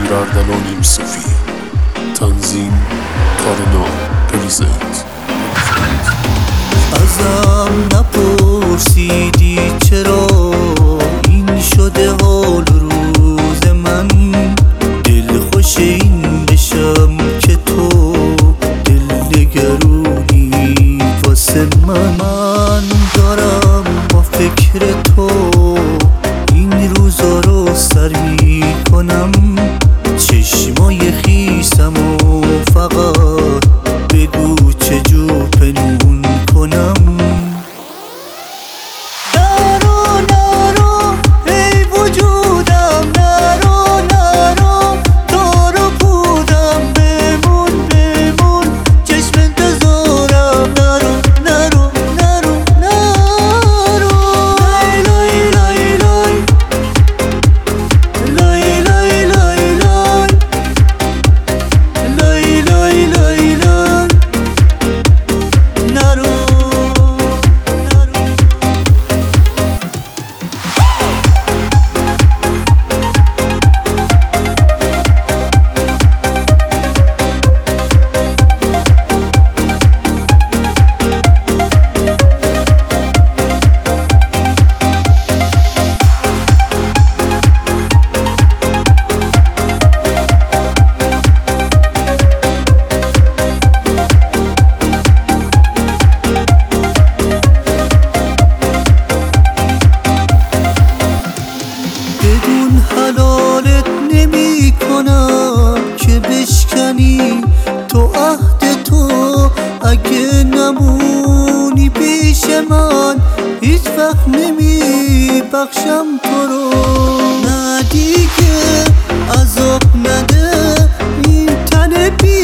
اردلان یوسفی. تنظیم کارنا پریزنت. ازم نپرسیدی چرا این شده حال روز من، دل خوش این بشم که تو دل نگرونی واسه من دارم با فکر تو این روزا رو سر میکنم، چشمای خیسم و فقط بگو چجور پنهون کنم. نرو نرو ای وجودم، نرو نرو تو رو بودم، بمون بمون چشم انتظارم، نرو نرو نرو نرو. لای لای لای لای لای لای لای لای لای لای نرو. بدون حلالت نمی کنم که بشکنی تو عهد تو، اگه نمونی پیش من هیچ وقت نمی بخشم تو رو. نه دیگه عذاب نده این تن بی